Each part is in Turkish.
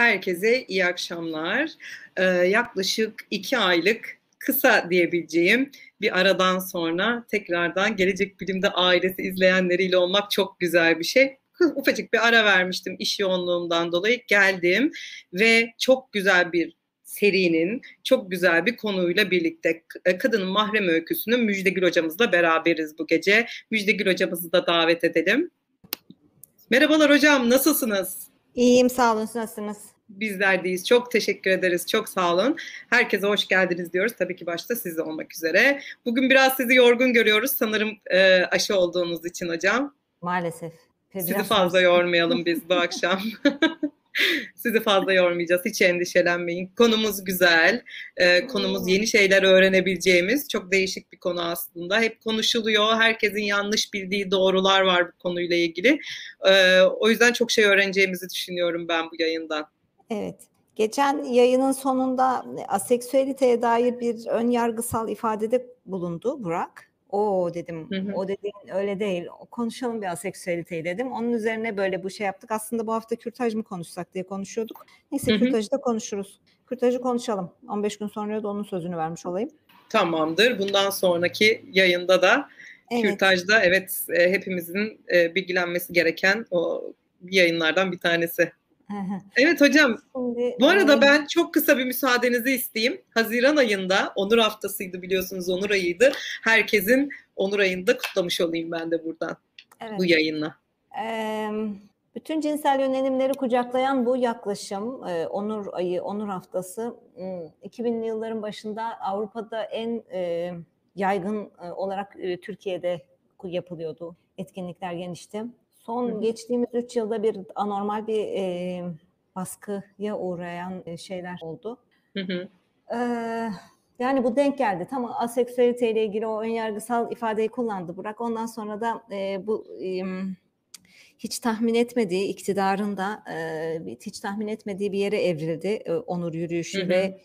Herkese iyi akşamlar. Yaklaşık 2 aylık kısa diyebileceğim bir aradan sonra tekrardan Gelecek Bilim'de ailesi izleyenleriyle olmak çok güzel bir şey. Ufacık bir ara vermiştim iş yoğunluğumdan dolayı geldim ve çok güzel bir serinin çok güzel bir konuyla birlikte Kadının Mahrem Öyküsü'nün Müjdegül hocamızla beraberiz bu gece. Müjdegül hocamızı da davet edelim. Merhabalar hocam, nasılsınız? İyiyim, sağ olun. Nasılsınız? Bizler deyiz. Çok teşekkür ederiz. Çok sağ olun. Herkese hoş geldiniz diyoruz. Tabii ki başta siz de olmak üzere. Bugün biraz sizi yorgun görüyoruz. Sanırım aşı olduğunuz için hocam. Maalesef. Sizi fazla yormayalım biz bu akşam. Sizi fazla yormayacağız. Hiç endişelenmeyin. Konumuz güzel. Konumuz yeni şeyler öğrenebileceğimiz çok değişik bir konu aslında. Hep konuşuluyor. Herkesin yanlış bildiği doğrular var bu konuyla ilgili. O yüzden çok şey öğreneceğimizi düşünüyorum ben bu yayından. Evet. Geçen yayının sonunda aseksüeliteye dair bir ön yargısal ifadede bulundu Burak. O dedim, o dediğin öyle değil. Konuşalım bir aseksüeliteyi dedim. Onun üzerine böyle bu şey yaptık. Aslında bu hafta kürtaj mı konuşsak diye konuşuyorduk. Neyse kürtajı da konuşuruz. Kürtajı konuşalım. 15 gün sonra da onun sözünü vermiş olayım. Tamamdır. Bundan sonraki yayında da kürtajda hepimizin bilgilenmesi gereken o yayınlardan bir tanesi. Evet hocam. Şimdi, bu arada ben çok kısa bir müsaadenizi isteyeyim. Haziran ayında Onur Haftası'ydı biliyorsunuz, Onur ayıydı. Herkesin Onur ayını da kutlamış olayım ben de buradan bu yayınla. Bütün cinsel yönelimleri kucaklayan bu yaklaşım, Onur ayı, Onur Haftası 2000'li yılların başında Avrupa'da en yaygın olarak Türkiye'de yapılıyordu. Etkinlikler genişti. Son geçtiğimiz 3 yılda bir anormal bir baskıya uğrayan şeyler oldu. Yani bu denk geldi. Tam aseksüeliteyle ilgili o önyargısal ifadeyi kullandı Burak. Ondan sonra da bu hiç tahmin etmediği iktidarın da hiç tahmin etmediği bir yere evrildi onur yürüyüşü ve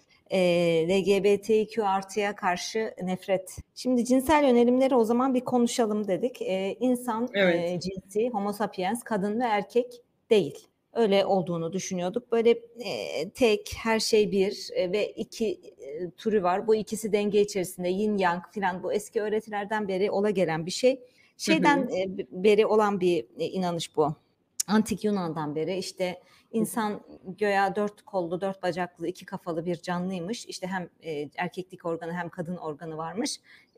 LGBTQ artıya karşı nefret. Şimdi cinsel yönelimleri o zaman bir konuşalım dedik. İnsan cinsi, homo sapiens, kadın ve erkek değil. Öyle olduğunu düşünüyorduk. Böyle tek, her şey bir ve iki türü var. Bu ikisi denge içerisinde, yin yang filan, bu eski öğretilerden beri ola gelen bir şey. Şeyden beri olan bir inanış bu. Antik Yunan'dan beri işte insan göya 4 kollu, 4 bacaklı, 2 kafalı bir canlıymış. İşte hem erkeklik organı hem kadın organı varmış.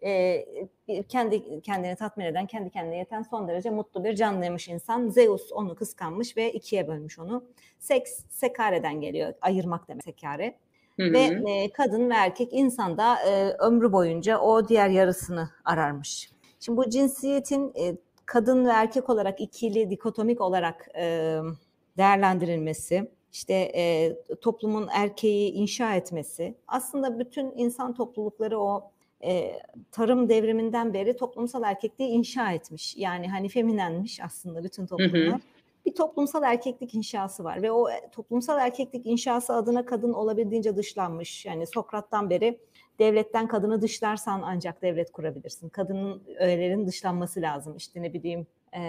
Kendi kendini tatmin eden, kendi kendine yeten son derece mutlu bir canlıymış insan. Zeus onu kıskanmış ve 2'ye bölmüş onu. Seks, sekareden geliyor. Ayırmak demek sekare. Ve kadın ve erkek insan da ömrü boyunca o diğer yarısını ararmış. Şimdi bu cinsiyetin kadın ve erkek olarak ikili, dikotomik olarak değerlendirilmesi, işte toplumun erkeği inşa etmesi, aslında bütün insan toplulukları o tarım devriminden beri toplumsal erkekliği inşa etmiş. Yani hani feminenmiş aslında bütün toplumlar. Bir toplumsal erkeklik inşası var ve o toplumsal erkeklik inşası adına kadın olabildiğince dışlanmış. Yani Sokrat'tan beri devletten kadını dışlarsan ancak devlet kurabilirsin. Kadının öğelerin dışlanması lazım. İşte ne bileyim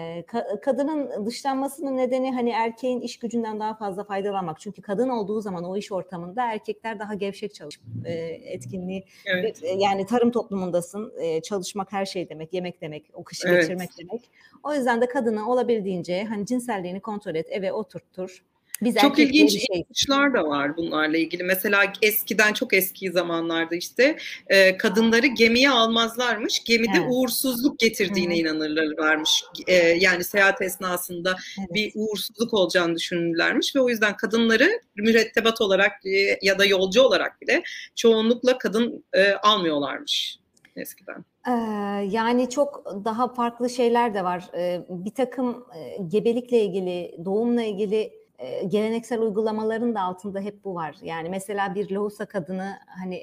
kadının dışlanmasının nedeni hani erkeğin iş gücünden daha fazla faydalanmak. Çünkü kadın olduğu zaman o iş ortamında erkekler daha gevşek çalışır. Etkinliği yani tarım toplumundasın. Çalışmak her şey demek, yemek demek, o kışı geçirmek demek. O yüzden de kadına olabildiğince hani cinselliğini kontrol et, eve oturtur. Biz çok ilginç inanışlar da var bunlarla ilgili. Mesela eskiden, çok eski zamanlarda işte kadınları gemiye almazlarmış. Gemide uğursuzluk getirdiğine inanırlarmış. Yani seyahat esnasında bir uğursuzluk olacağını düşünürlermiş ve o yüzden kadınları mürettebat olarak ya da yolcu olarak bile çoğunlukla kadın almıyorlarmış eskiden. Yani çok daha farklı şeyler de var. Bir takım gebelikle ilgili, doğumla ilgili geleneksel uygulamaların da altında hep bu var. Yani mesela bir lohusa kadını hani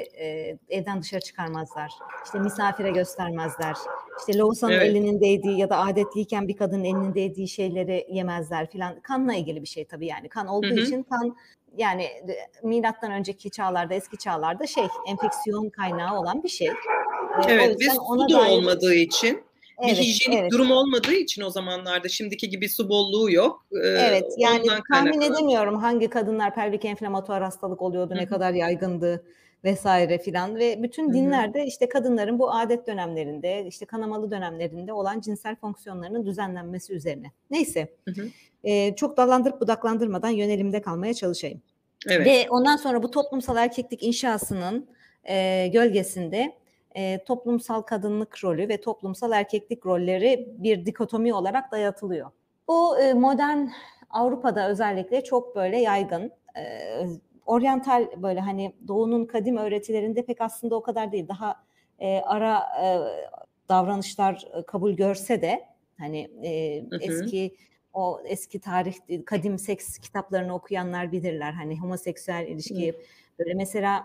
evden dışarı çıkarmazlar. İşte misafire göstermezler. İşte lohusanın elinin değdiği ya da adetliyken bir kadının elinin değdiği şeyleri yemezler filan. Kanla ilgili bir şey tabii yani. Kan olduğu için kan yani milattan önceki çağlarda, eski çağlarda enfeksiyon kaynağı olan bir şey. Evet, biz su da olmadığı için bir Evet, hijyenik evet. durum olmadığı için o zamanlarda şimdiki gibi su bolluğu yok. Evet, yani Ondan tahmin kaynaklanan. edemiyorum hangi kadınlar pelvik enflamatuar hastalık oluyordu, Hı ne hı. kadar yaygındı vesaire filan ve bütün Hı hı. dinlerde işte kadınların bu adet dönemlerinde, işte kanamalı dönemlerinde olan cinsel fonksiyonlarının düzenlenmesi üzerine. Neyse, Hı hı. çok dallandırıp budaklandırmadan yönelimde kalmaya çalışayım. Evet. Ve ondan sonra bu toplumsal erkeklik inşasının gölgesinde toplumsal kadınlık rolü ve toplumsal erkeklik rolleri bir dikotomi olarak dayatılıyor. Bu modern Avrupa'da özellikle çok böyle yaygın. Oryantal böyle hani Doğu'nun kadim öğretilerinde pek aslında o kadar değil. Daha ara davranışlar kabul görse de hani Hı hı. eski tarih, kadim seks kitaplarını okuyanlar bilirler. Hani homoseksüel Hı. ilişki böyle mesela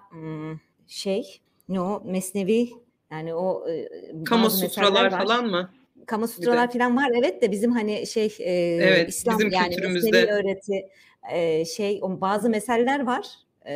ne o Mesnevi yani o Kama bazı meseller sutralar var. falan mı? Bir Kamasutralar de. falan var evet de bizim hani Evet, İslam bizim yani Mesnevi kültürümüzde. öğreti o bazı meseller var.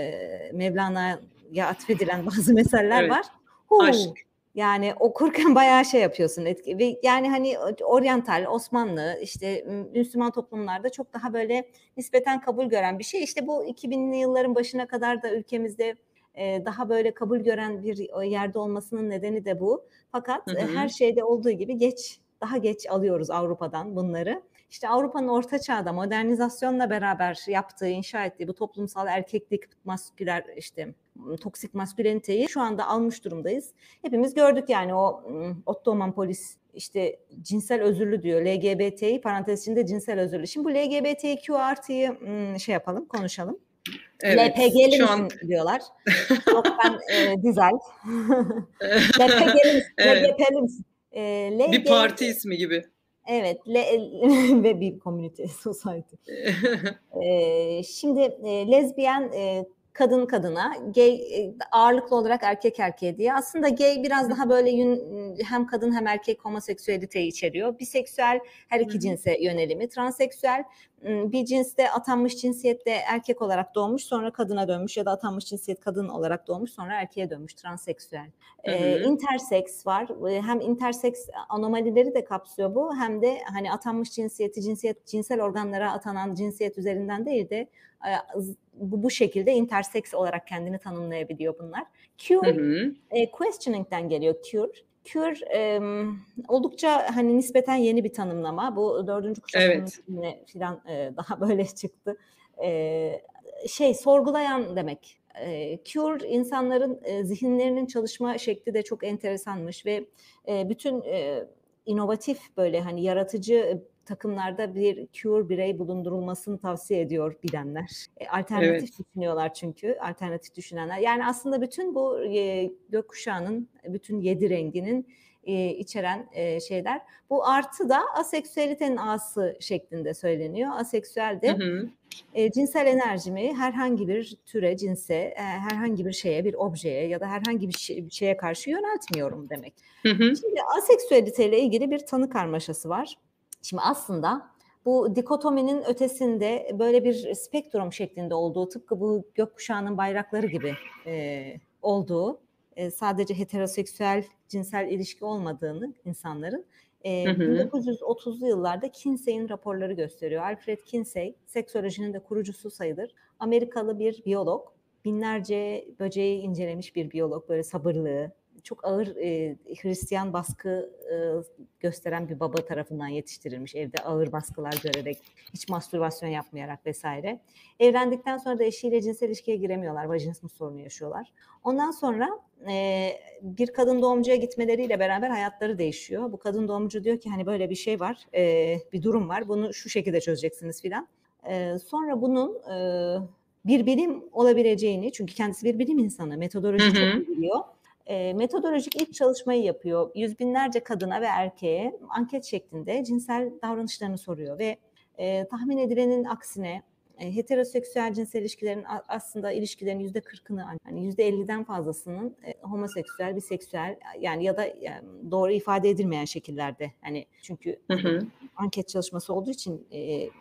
Mevlana'ya atfedilen bazı meseller Evet. var. Aşk. Yani okurken bayağı şey yapıyorsun ve yani hani oryantal, Osmanlı işte Müslüman toplumlarda çok daha böyle nispeten kabul gören bir şey. İşte bu 2000'li yılların başına kadar da ülkemizde daha böyle kabul gören bir yerde olmasının nedeni de bu. Fakat Hı her hı. şeyde olduğu gibi daha geç alıyoruz Avrupa'dan bunları. İşte Avrupa'nın orta çağda modernizasyonla beraber yaptığı, inşa ettiği bu toplumsal erkeklik, masküler işte toksik masküleniteyi şu anda almış durumdayız. Hepimiz gördük yani o Ottoman polis işte cinsel özürlü diyor. LGBT'yi parantez içinde cinsel özürlü. Şimdi bu LGBTQ artıyı şey yapalım, konuşalım. Evet. LPG'li Şu an. misin diyorlar. Yok ben dizel. LPG'li misin? Evet. LGP'li misin? Bir LG parti ismi gibi. evet ve bir community society. Şimdi lezbiyen kadın kadına, gay ağırlıklı olarak erkek erkeğe diye. Aslında gay biraz daha böyle hem kadın hem erkek homoseksüeliteyi içeriyor. Biseksüel her iki cinse yönelimi. Transseksüel bir cinste atanmış cinsiyette erkek olarak doğmuş sonra kadına dönmüş ya da atanmış cinsiyet kadın olarak doğmuş sonra erkeğe dönmüş transseksüel. Hı hı. Interseks var. Hem interseks anomalileri de kapsıyor bu hem de hani atanmış cinsel organlara atanan cinsiyet üzerinden değil de bu şekilde interseks olarak kendini tanımlayabiliyor bunlar. Hı Queer hı. questioning'den geliyor queer. Queer oldukça hani nispeten yeni bir tanımlama. Bu 4. kuşak Evet. feministine falan daha böyle çıktı. Sorgulayan demek. Queer insanların zihinlerinin çalışma şekli de çok enteresanmış ve bütün inovatif böyle hani yaratıcı takımlarda bir queer birey bulundurulmasını tavsiye ediyor bilenler. Alternatif Evet. düşünüyorlar çünkü, alternatif düşünenler. Yani aslında bütün bu gökkuşağının, bütün 7 renginin içeren şeyler. Bu artı da aseksüelitenin A'sı şeklinde söyleniyor. Aseksüel Hı de hı. cinsel enerjimi herhangi bir türe, cinse, herhangi bir şeye, bir objeye ya da herhangi bir şeye karşı yöneltmiyorum demek. Hı hı. Şimdi aseksüeliteyle ilgili bir tanı karmaşası var. Şimdi aslında bu dikotominin ötesinde böyle bir spektrum şeklinde olduğu, tıpkı bu gökkuşağının bayrakları gibi olduğu, sadece heteroseksüel cinsel ilişki olmadığını insanların Hı hı. 1930'lu yıllarda Kinsey'in raporları gösteriyor. Alfred Kinsey, seksolojinin de kurucusu sayılır. Amerikalı bir biyolog, binlerce böceği incelemiş bir biyolog, böyle sabırlı, çok ağır Hristiyan baskı gösteren bir baba tarafından yetiştirilmiş, evde ağır baskılar görerek, hiç mastürbasyon yapmayarak vesaire. Evlendikten sonra da eşiyle cinsel ilişkiye giremiyorlar, vajinismus sorunu yaşıyorlar. Ondan sonra bir kadın doğumcuya gitmeleriyle beraber hayatları değişiyor. Bu kadın doğumcu diyor ki hani böyle bir şey var, bir durum var, bunu şu şekilde çözeceksiniz filan. Sonra bunun bir bilim olabileceğini, çünkü kendisi bir bilim insanı, Hı metodoloji çok hı. iyi biliyor. Metodolojik ilk çalışmayı yapıyor. Yüz binlerce kadına ve erkeğe anket şeklinde cinsel davranışlarını soruyor ve tahmin edilenin aksine heteroseksüel cinsel ilişkilerin aslında ilişkilerin %40'ını, hani %50'den fazlasının homoseksüel, biseksüel yani ya da doğru ifade edilmeyen şekillerde. Hani çünkü Hı hı. anket çalışması olduğu için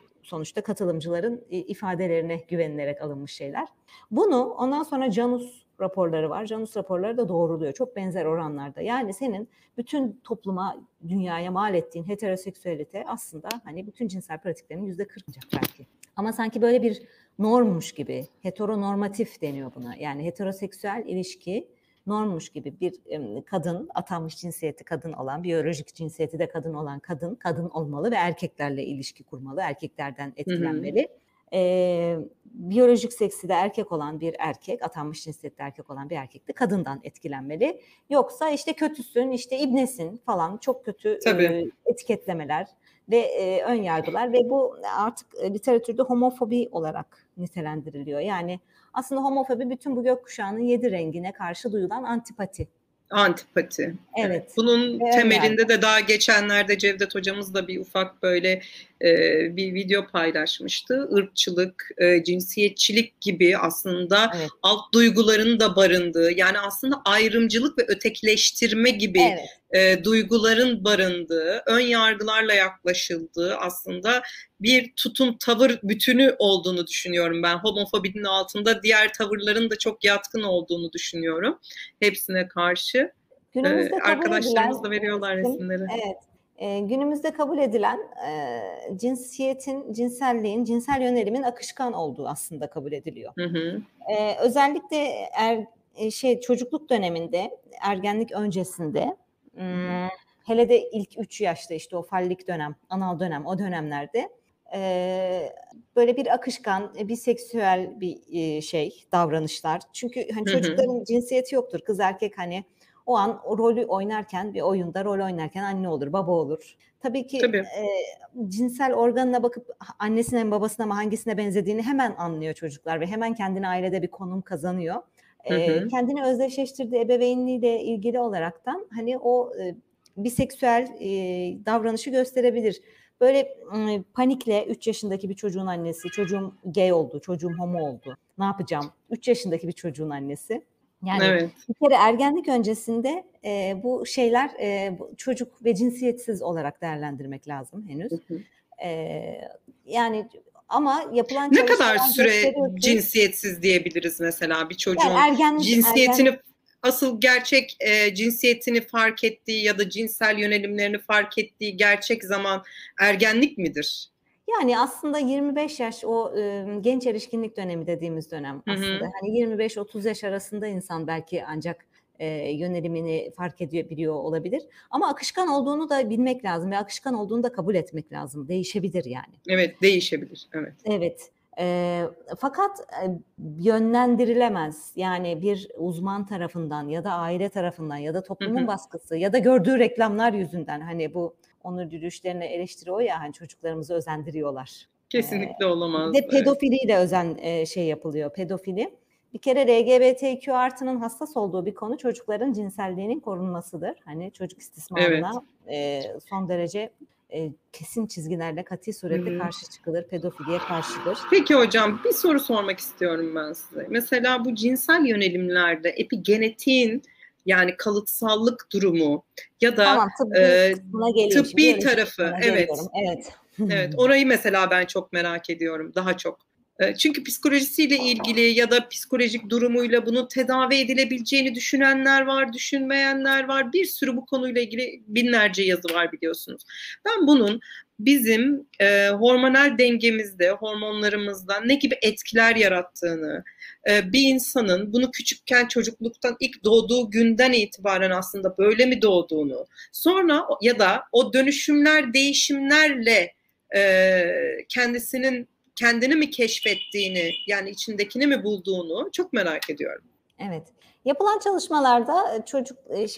sonuçta katılımcıların ifadelerine güvenilerek alınmış şeyler. Bunu ondan sonra Janus raporları var. Janus raporları da doğruluyor. Çok benzer oranlarda. Yani senin bütün topluma, dünyaya mal ettiğin heteroseksüelite aslında hani bütün cinsel pratiklerin %40 belki. Ama sanki böyle bir normmuş gibi, heteronormatif deniyor buna. Yani heteroseksüel ilişki normmuş gibi bir kadın, atanmış cinsiyeti kadın olan, biyolojik cinsiyeti de kadın olan kadın olmalı ve erkeklerle ilişki kurmalı, erkeklerden etkilenmeli. Biyolojik seksi de erkek olan bir erkek, atanmış cinsiyette erkek olan bir erkek de kadından etkilenmeli. Yoksa işte kötüsün, işte ibnesin falan, çok kötü etiketlemeler ve ön yargılar ve bu artık literatürde homofobi olarak nitelendiriliyor. Yani aslında homofobi bütün bu gökkuşağının 7 rengine karşı duyulan antipati. Antipati. Evet. Bunun temelinde de daha geçenlerde Cevdet hocamız da bir ufak böyle bir video paylaşmıştı. Irkçılık, cinsiyetçilik gibi aslında alt duyguların da barındığı, yani aslında ayrımcılık ve ötekileştirme gibi duyguların barındığı, ön yargılarla yaklaşıldığı aslında bir tutum, tavır bütünü olduğunu düşünüyorum ben. Homofobinin altında diğer tavırların da çok yatkın olduğunu düşünüyorum. Hepsine karşı. Arkadaşlarımız da veriyorlar resimleri. Evet. Günümüzde kabul edilen cinsiyetin, cinselliğin, cinsel yönelimin akışkan olduğu aslında kabul ediliyor. Özellikle çocukluk döneminde, ergenlik öncesinde, hele de ilk 3 yaşta işte o fallik dönem, anal dönem, o dönemlerde böyle bir akışkan, biseksüel bir davranışlar. Çünkü hani çocukların cinsiyeti yoktur. Kız erkek hani o an o rolü oynarken, bir oyunda rol oynarken anne olur, baba olur. Tabii ki cinsel organına bakıp annesine mi babasına mı hangisine benzediğini hemen anlıyor çocuklar ve hemen kendine ailede bir konum kazanıyor. Kendini özdeşleştirdiği ebeveynliğiyle ilgili olaraktan hani o biseksüel davranışı gösterebilir. Böyle panikle 3 yaşındaki bir çocuğun annesi, çocuğum gay oldu, çocuğum homo oldu, ne yapacağım? 3 yaşındaki bir çocuğun annesi. Yani bir kere ergenlik öncesinde bu şeyler çocuk ve cinsiyetsiz olarak değerlendirmek lazım henüz. Yani ama yapılan ne kadar süre cinsiyetsiz diyebiliriz mesela bir çocuğun yani cinsiyetini asıl gerçek cinsiyetini fark ettiği ya da cinsel yönelimlerini fark ettiği gerçek zaman ergenlik midir? Yani aslında 25 yaş o genç erişkinlik dönemi dediğimiz dönem aslında. Hani 25-30 yaş arasında insan belki ancak yönelimini fark edebiliyor olabilir. Ama akışkan olduğunu da bilmek lazım ve akışkan olduğunu da kabul etmek lazım. Değişebilir yani. Evet, değişebilir. Evet. Fakat yönlendirilemez. Yani bir uzman tarafından ya da aile tarafından ya da toplumun baskısı ya da gördüğü reklamlar yüzünden hani bu onur yürüyüşlerine eleştiri o ya hani çocuklarımızı özendiriyorlar. Kesinlikle olamaz. Bir de pedofiliyle yapılıyor. Pedofili. Bir kere LGBTQ artının hassas olduğu bir konu çocukların cinselliğinin korunmasıdır. Hani çocuk istismarına son derece kesin çizgilerle katı surette karşı çıkılır, pedofiliye karşıdır. Peki hocam bir soru sormak istiyorum ben size. Mesela bu cinsel yönelimlerde epigenetiğin yani kalıtsallık durumu ya da tıbbi tarafı evet orayı mesela ben çok merak ediyorum daha çok. Çünkü psikolojisiyle ilgili ya da psikolojik durumuyla bunun tedavi edilebileceğini düşünenler var, düşünmeyenler var. Bir sürü bu konuyla ilgili binlerce yazı var biliyorsunuz. Ben bunun bizim hormonal dengemizde, hormonlarımızda ne gibi etkiler yarattığını, bir insanın bunu küçükken çocukluktan ilk doğduğu günden itibaren aslında böyle mi doğduğunu, sonra ya da o dönüşümler, değişimlerle kendini mi keşfettiğini, yani içindekini mi bulduğunu çok merak ediyorum. Evet. Yapılan çalışmalarda çocuk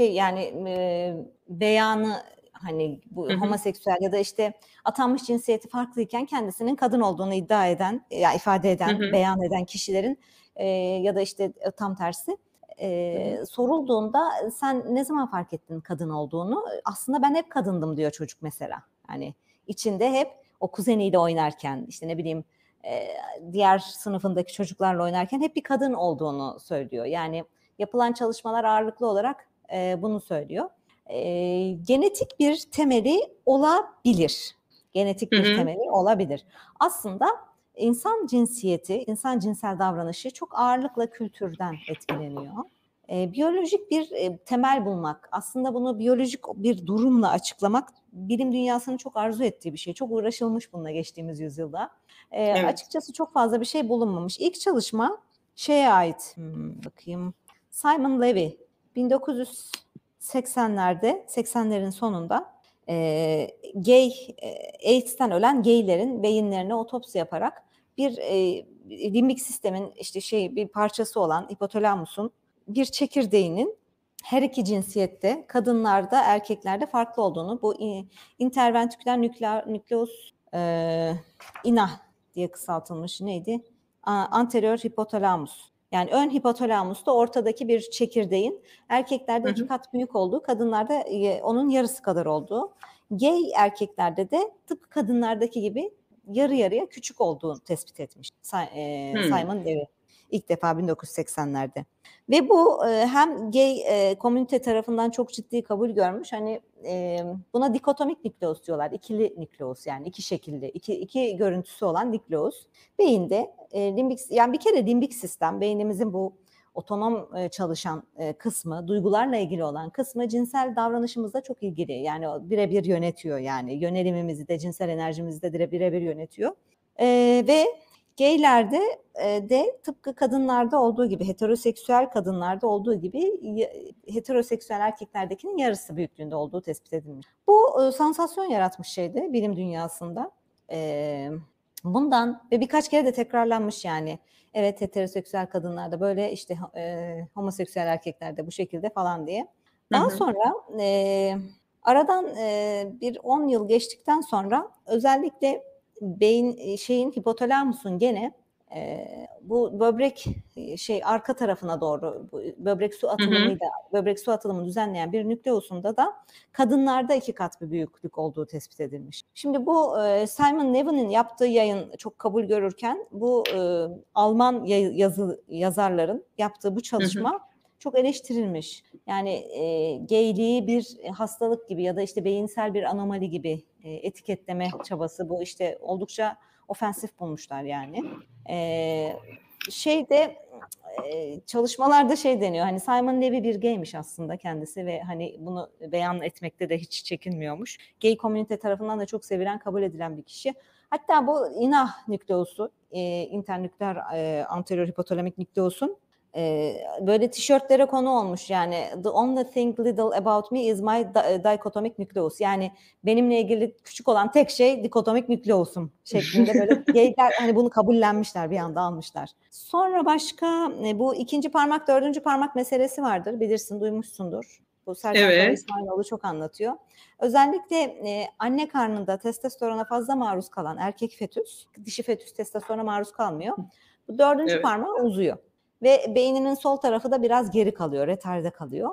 beyanı hani bu homoseksüel ya da işte atanmış cinsiyeti farklıyken kendisinin kadın olduğunu iddia eden, ya ifade eden, beyan eden kişilerin ya da işte tam tersi sorulduğunda sen ne zaman fark ettin kadın olduğunu? Aslında ben hep kadındım diyor çocuk mesela. Hani içinde hep o kuzeniyle oynarken işte ne bileyim diğer sınıfındaki çocuklarla oynarken hep bir kadın olduğunu söylüyor. Yani yapılan çalışmalar ağırlıklı olarak bunu söylüyor. Genetik bir temeli olabilir. Genetik bir temeli olabilir. Aslında İnsan cinsiyeti, insan cinsel davranışı çok ağırlıkla kültürden etkileniyor. Biyolojik bir temel bulmak, aslında bunu biyolojik bir durumla açıklamak bilim dünyasının çok arzu ettiği bir şey. Çok uğraşılmış bununla geçtiğimiz yüzyılda. Evet. Açıkçası çok fazla bir şey bulunmamış. İlk çalışma şeye ait, bakayım, Simon Levy 1980'lerde, 80'lerin sonunda gay, AIDS'ten ölen gaylerin beyinlerine otopsi yaparak bir limbik sistemin işte bir parçası olan hipotalamusun bir çekirdeğinin her iki cinsiyette, kadınlarda, erkeklerde farklı olduğunu, bu interventriküler nükleus INA diye kısaltılmış neydi? Anterior hipotalamus. Yani ön hipotalamusta ortadaki bir çekirdeğin erkeklerde 2 kat büyük olduğu, kadınlarda onun yarısı kadar olduğu. Gay erkeklerde de tıpkı kadınlardaki gibi yarı yarıya küçük olduğunu tespit etmiş Simon Levy ilk defa 1980'lerde. Ve bu hem gay komünite tarafından çok ciddi kabul görmüş. Hani buna dikotomik nükleus diyorlar. İkili nükleus, yani iki şekilli, iki görüntüsü olan nükleus. Beyinde limbik, yani bir kere limbik sistem, beynimizin bu otonom çalışan kısmı, duygularla ilgili olan kısmı cinsel davranışımızla çok ilgili. Yani birebir yönetiyor, yani yönelimimizi de, cinsel enerjimizi de birebir yönetiyor. Ve gaylerde de tıpkı kadınlarda olduğu gibi, heteroseksüel kadınlarda olduğu gibi heteroseksüel erkeklerdekinin yarısı büyüklüğünde olduğu tespit edilmiş. Bu sansasyon yaratmış şeydi bilim dünyasında. Bundan ve birkaç kere de tekrarlanmış yani. Evet, heteroseksüel kadınlarda böyle, işte homoseksüel erkeklerde bu şekilde falan diye. Daha sonra aradan bir 10 yıl geçtikten sonra özellikle beyin hipotalamusun gene bu böbrek arka tarafına doğru, böbrek su atılımıyla, böbrek su atılımını düzenleyen bir nükleusunda da kadınlarda 2 kat bir büyüklük olduğu tespit edilmiş. Şimdi bu Simon Levy'nin yaptığı yayın çok kabul görürken, bu Alman yazarların yaptığı bu çalışma çok eleştirilmiş. Yani gayliği bir hastalık gibi ya da işte beyinsel bir anomali gibi etiketleme çabası, bu işte oldukça ofensif bulmuşlar yani. Çalışmalarda deniyor, hani Simon Levy bir gaymiş aslında kendisi ve hani bunu beyan etmekte de hiç çekinmiyormuş. Gay komünite tarafından da çok sevilen, kabul edilen bir kişi. Hatta bu INA nükleusu, internükleer anterior hipotalamik nükleusun böyle tişörtlere konu olmuş, yani the only thing little about me is my dikotomik nükleus, yani benimle ilgili küçük olan tek şey dikotomik nükleusum şeklinde böyle gayler hani bunu kabullenmişler, bir anda almışlar. Sonra başka bu ikinci parmak, dördüncü parmak meselesi vardır, bilirsin, duymuşsundur. Bu Serkan Kara İsmailoğlu çok anlatıyor. Özellikle anne karnında testosterona fazla maruz kalan erkek fetüs, dişi fetüs testosterona maruz kalmıyor. Bu dördüncü parmağı uzuyor. Ve beyninin sol tarafı da biraz geri kalıyor, retarde kalıyor.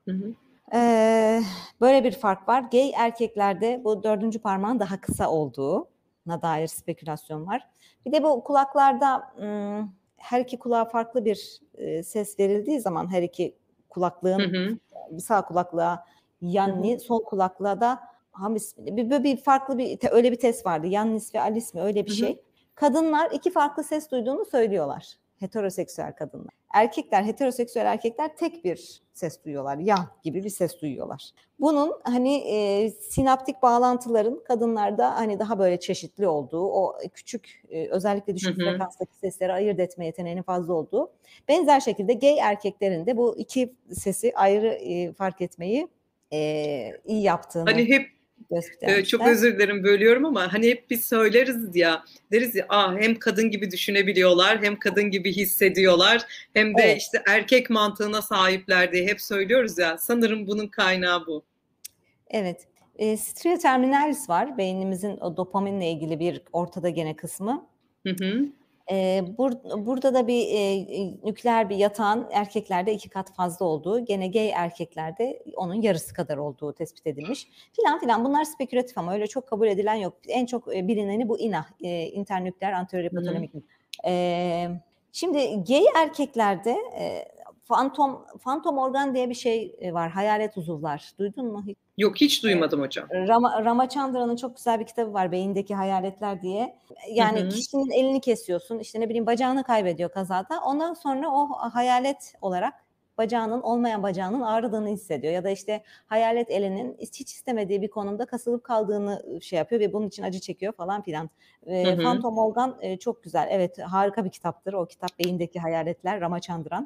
Böyle bir fark var. Gay erkeklerde bu dördüncü parmağın daha kısa olduğuna dair spekülasyon var. Bir de bu kulaklarda her iki kulağa farklı bir ses verildiği zaman, her iki kulaklığın sağ kulaklığa Yanni, sol kulaklığa da Hamis, bir farklı öyle bir test vardı. Yannis ve Alice mi, öyle bir şey. Kadınlar iki farklı ses duyduğunu söylüyorlar. Heteroseksüel kadınlar. Heteroseksüel erkekler tek bir ses duyuyorlar. Ya gibi bir ses duyuyorlar. Bunun hani sinaptik bağlantıların kadınlarda hani daha böyle çeşitli olduğu, o küçük özellikle düşük frekanstaki sesleri ayırt etme yeteneğinin fazla olduğu. Benzer şekilde gay erkeklerin de bu iki sesi ayrı fark etmeyi iyi yaptığını. Hani hep çok özür dilerim, bölüyorum ama hani hep biz söyleriz ya, deriz ya, hem kadın gibi düşünebiliyorlar, hem kadın gibi hissediyorlar, hem de işte erkek mantığına sahipler diye hep söylüyoruz ya, sanırım bunun kaynağı bu. Evet. Stria terminalis var, beynimizin o dopaminle ilgili bir ortada gene kısmı. Burada da bir nükleer bir yatağın erkeklerde 2 kat fazla olduğu, gene gay erkeklerde onun yarısı kadar olduğu tespit edilmiş. Filan bunlar spekülatif ama öyle çok kabul edilen yok. En çok bilineni bu INA, internükleer anterior hipotalamik. Şimdi gay erkeklerde fantom organ diye bir şey var, hayalet uzuvlar. Duydun mu hiç? Yok, hiç duymadım hocam. Ramachandran'ın çok güzel bir kitabı var, Beyindeki Hayaletler diye. Hı Yani hı. kişinin elini kesiyorsun, işte ne bileyim bacağını kaybediyor kazada. Ondan sonra o hayalet olarak olmayan bacağının ağrıdığını hissediyor. Ya da işte hayalet elinin hiç istemediği bir konumda kasılıp kaldığını şey yapıyor ve bunun için acı çekiyor falan filan. Hı hı. Phantom Organ çok güzel. Evet, harika bir kitaptır. O kitap Beyindeki Hayaletler, Ramachandran.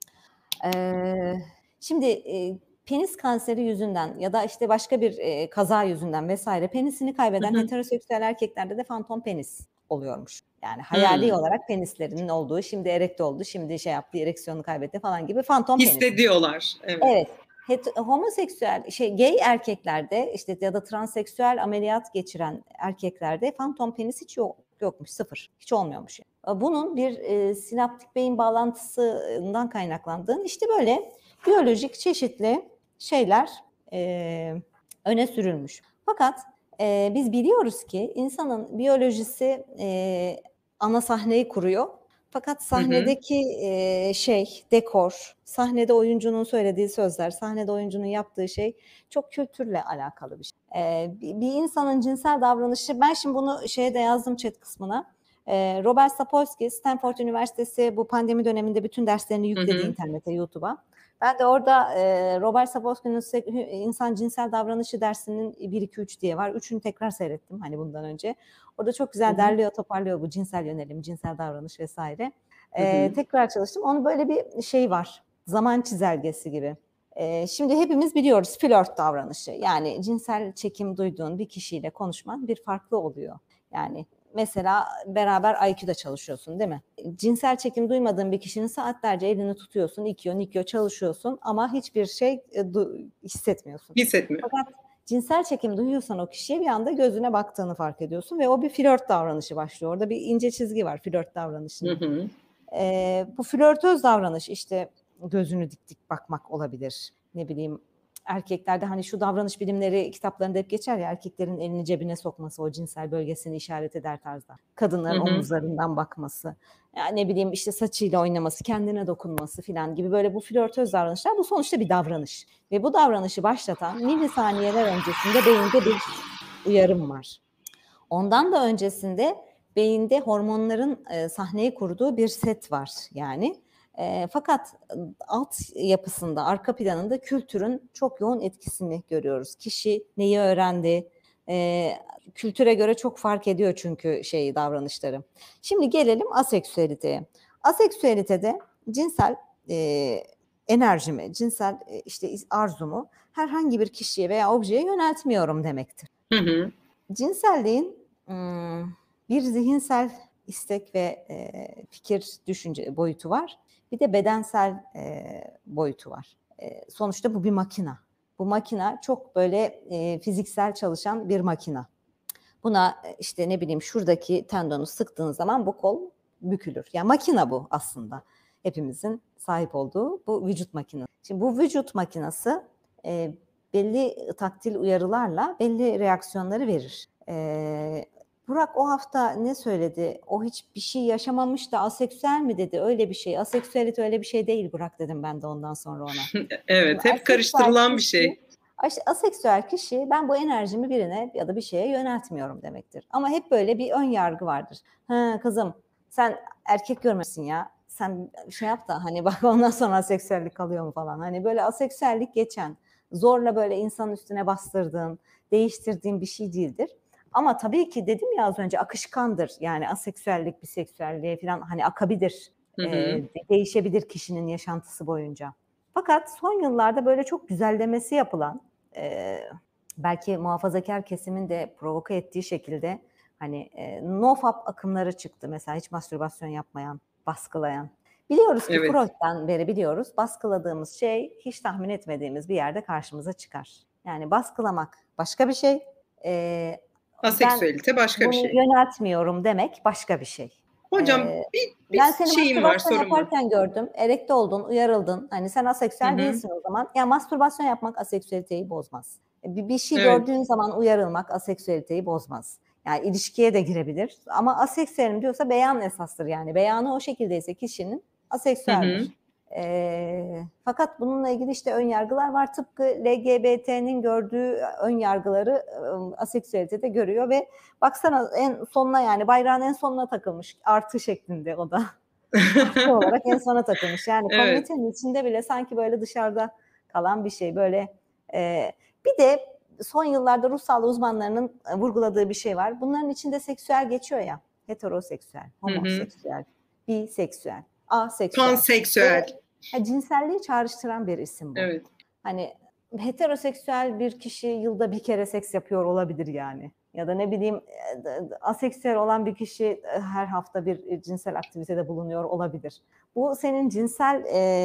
Şimdi penis kanseri yüzünden ya da işte başka bir kaza yüzünden vesaire penisini Hı kaybeden hı. heteroseksüel erkeklerde de fantom penis oluyormuş. Yani hayali Hmm. olarak penislerinin olduğu, şimdi erekte oldu, şimdi şey yaptı, ereksiyonu kaybetti falan gibi fantom penis. Hissediyorlar. Evet. Evet. Homoseksüel, gay erkeklerde işte ya da transseksüel ameliyat geçiren erkeklerde fantom penis hiç yokmuş, sıfır. Hiç olmuyormuş. Yani. Bunun bir sinaptik beyin bağlantısından kaynaklandığını, işte böyle biyolojik çeşitli şeyler öne sürülmüş. Fakat biz biliyoruz ki insanın biyolojisi ana sahneyi kuruyor. Fakat Hı hı. sahnedeki dekor, sahnede oyuncunun söylediği sözler, sahnede oyuncunun yaptığı şey çok kültürle alakalı bir şey. Bir insanın cinsel davranışı, ben şimdi bunu şeye de yazdım chat kısmına. Robert Sapolsky, Stanford Üniversitesi bu pandemi döneminde bütün derslerini Hı yükledi hı. internete, YouTube'a. Ben de orada Robert Sapolsky'nin insan cinsel davranışı dersinin 1-2-3 diye var. Üçünü tekrar seyrettim hani bundan önce. Orada çok Hı güzel hı. derliyor, toparlıyor bu cinsel yönelim, cinsel davranış vesaire. Hı hı. Tekrar çalıştım. Onun böyle bir şey var. Zaman çizelgesi gibi. Şimdi hepimiz biliyoruz flört davranışı. Yani cinsel çekim duyduğun bir kişiyle konuşman bir farklı oluyor. Yani mesela beraber IQ'da çalışıyorsun değil mi? Cinsel çekim duymadığın bir kişinin saatlerce elini tutuyorsun, ikiyor çalışıyorsun ama hiçbir şey hissetmiyorsun. Hissetmiyor. Fakat cinsel çekim duyuyorsan o kişiye bir anda gözüne baktığını fark ediyorsun ve o bir flört davranışı başlıyor. Orada bir ince çizgi var flört Hı davranışının. hı. Bu flörtöz davranış işte gözünü dik dik bakmak olabilir. Ne bileyim erkeklerde hani şu davranış bilimleri kitaplarında hep geçer ya, erkeklerin elini cebine sokması o cinsel bölgesini işaret eder tarzda. Hı Kadınların hı. omuzlarından bakması. Yani ne bileyim işte saçıyla oynaması, kendine dokunması filan gibi böyle bu flörtöz davranışlar, bu sonuçta bir davranış. Ve bu davranışı başlatan milisaniyeler öncesinde beyinde bir uyarım var. Ondan da öncesinde beyinde hormonların sahneyi kurduğu bir set var yani. Fakat alt yapısında, arka planında kültürün çok yoğun etkisini görüyoruz. Kişi neyi öğrendi, kültüre göre çok fark ediyor çünkü davranışları. Şimdi gelelim aseksüeliteye. Aseksüelitede cinsel enerjimi, cinsel işte arzumu herhangi bir kişiye veya objeye yöneltmiyorum demektir. Hı hı. Cinselliğin bir zihinsel istek ve fikir, düşünce boyutu var. Bir de bedensel boyutu var. Sonuçta bu bir makina. Bu makina çok böyle fiziksel çalışan bir makina. Buna işte ne bileyim şuradaki tendonu sıktığın zaman bu kol bükülür. Yani makina bu aslında. Hepimizin sahip olduğu bu vücut makinesi. Şimdi bu vücut makinesi belli taktil uyarılarla belli reaksiyonları verir. Burak o hafta ne söyledi? O hiçbir şey yaşamamış da aseksüel mi dedi? Öyle bir şey. Aseksüelite öyle bir şey değil Burak dedim ben de ondan sonra ona. Şimdi Evet, hep karıştırılan bir şey. aseksüel kişi ben bu enerjimi birine ya da bir şeye yöneltmiyorum demektir. Ama hep böyle bir ön yargı vardır. Ha kızım sen erkek görmesin ya. Sen şey yap da hani bak ondan sonra aseksüellik kalıyor mu falan. Hani böyle aseksüellik geçen, zorla böyle insanın üstüne bastırdığın, değiştirdiğin bir şey değildir. Ama tabii ki dedim ya az önce akışkandır. Yani aseksüellik, biseksüelliğe falan hani akabilir. Hı hı. Değişebilir kişinin yaşantısı boyunca. Fakat son yıllarda böyle çok güzellemesi yapılan, belki muhafazakar kesimin de provoke ettiği şekilde hani nofap akımları çıktı. Mesela hiç mastürbasyon yapmayan, baskılayan. Biliyoruz ki Evet. Freud'dan beri biliyoruz. Baskıladığımız şey hiç tahmin etmediğimiz bir yerde karşımıza çıkar. Yani baskılamak başka bir şey. Ben Aseksüelite başka bir bunu şey. yöneltmiyorum demek başka bir şey. Hocam Ee, bir Ben seni şeyim var, mastürbasyon sorum var. yaparken gördüm. Erekte oldun, uyarıldın. Hani sen Hı aseksüel hı. değilsin o zaman. Ya mastürbasyon yapmak aseksüeliteyi bozmaz. Bir şey Evet. gördüğün zaman uyarılmak aseksüeliteyi bozmaz. Yani ilişkiye de girebilir. Ama aseksüelim diyorsa beyan esastır yani. Beyanı o şekildeyse kişinin Hı hı. aseksüeldir. Fakat bununla ilgili işte ön yargılar var. Tıpkı LGBT'nin gördüğü ön yargıları aseksüelite de görüyor ve baksana en sonuna, yani bayrağın en sonuna takılmış. Artı şeklinde o da. Artı olarak en sona takılmış. Yani Evet. komünitenin içinde bile sanki böyle dışarıda kalan bir şey. Böyle bir de son yıllarda ruh sağlığı uzmanlarının vurguladığı bir şey var. Bunların içinde seksüel geçiyor ya. Heteroseksüel, homoseksüel, biseksüel, aseksüel. Panseksüel. Cinselliği çağrıştıran bir isim bu. Evet. Hani heteroseksüel bir kişi yılda bir kere seks yapıyor olabilir yani. Ya da ne bileyim aseksüel olan bir kişi her hafta bir cinsel aktivitede bulunuyor olabilir. Bu senin cinsel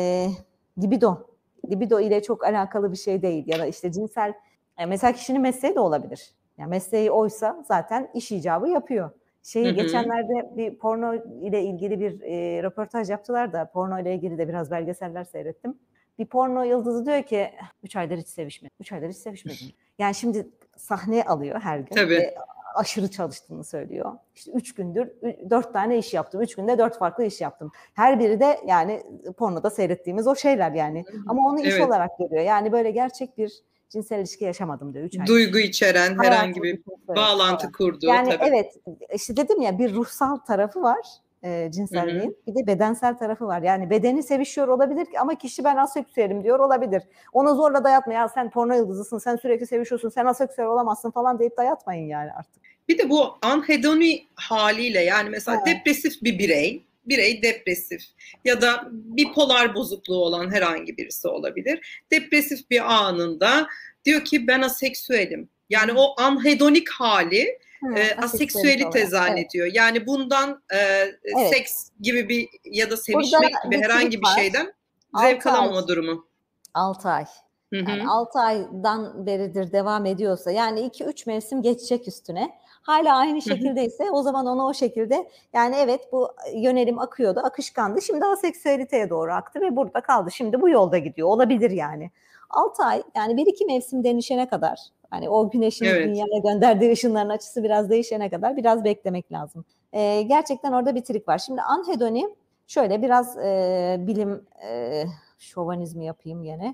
libido ile çok alakalı bir şey değil. Ya da işte cinsel, mesela kişinin mesleği de olabilir. Yani mesleği oysa zaten iş icabı yapıyor. Geçenlerde bir porno ile ilgili bir röportaj yaptılar da, porno ile ilgili de biraz belgeseller seyrettim. Bir porno yıldızı diyor ki 3 aydır hiç sevişmedim. 3 aydır hiç sevişmedim. Yani şimdi sahneye alıyor her gün. Tabii. Ve aşırı çalıştığını söylüyor. İşte 3 gündür 4 tane iş yaptım. 3 günde 4 farklı iş yaptım. Her biri de yani pornoda seyrettiğimiz o şeyler yani. Ama onu iş olarak görüyor. Yani böyle gerçek bir cinsel ilişki yaşamadım diyor 3 ay. Duygu içeren herhangi bir bağlantı kurduğu. Yani tabii. Evet, işte dedim ya, bir ruhsal tarafı var cinselliğin. Bir de bedensel tarafı var. Yani bedeni sevişiyor olabilir ama kişi ben aseksüelim diyor olabilir. Ona zorla dayatma, ya sen porno yıldızısın, sen sürekli sevişiyorsun, sen aseksüel olamazsın falan deyip dayatmayın yani artık. Bir de bu anhedoni haliyle, yani mesela depresif bir birey depresif ya da bipolar bozukluğu olan herhangi birisi olabilir. Depresif bir anında diyor ki ben aseksüelim. Yani o anhedonik hali aseksüelite zannediyor. Evet. Yani bundan seks gibi bir ya da sevişmek gibi herhangi bir şeyden zevk alamama durumu. 6 ay. Yani 6 aydan beridir devam ediyorsa, yani 2-3 mevsim geçecek üstüne, hala aynı şekildeyse o zaman ona o şekilde, yani evet bu yönelim akıyordu, akışkandı, şimdi aseksüeliteye doğru aktı ve burada kaldı. Şimdi bu yolda gidiyor olabilir yani. 6 ay, yani 1-2 mevsim değişene kadar, hani o güneşin dünyaya gönderdiği ışınların açısı biraz değişene kadar biraz beklemek lazım. Gerçekten orada bir trik var. Şimdi anhedoni şöyle biraz bilim şovanizmi yapayım yine.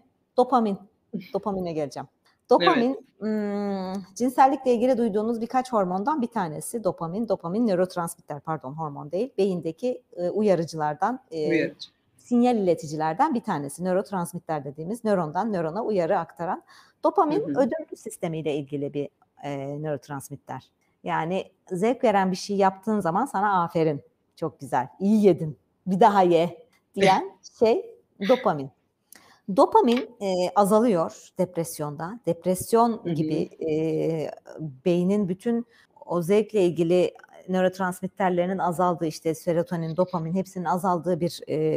Dopamine geleceğim. Dopamin, cinsellikle ilgili duyduğunuz birkaç hormondan bir tanesi. Dopamin nörotransmitter, hormon değil. Beyindeki uyarıcılardan, sinyal ileticilerden bir tanesi. Nörotransmitter dediğimiz, nörondan nörona uyarı aktaran. Dopamin ödül sistemiyle ilgili bir nörotransmitter. Yani zevk veren bir şey yaptığın zaman sana aferin, çok güzel, iyi yedin, bir daha ye diyen şey dopamin. Dopamin azalıyor depresyonda. Depresyon gibi beynin bütün o zevkle ilgili nörotransmitterlerinin azaldığı, işte serotonin, dopamin hepsinin azaldığı bir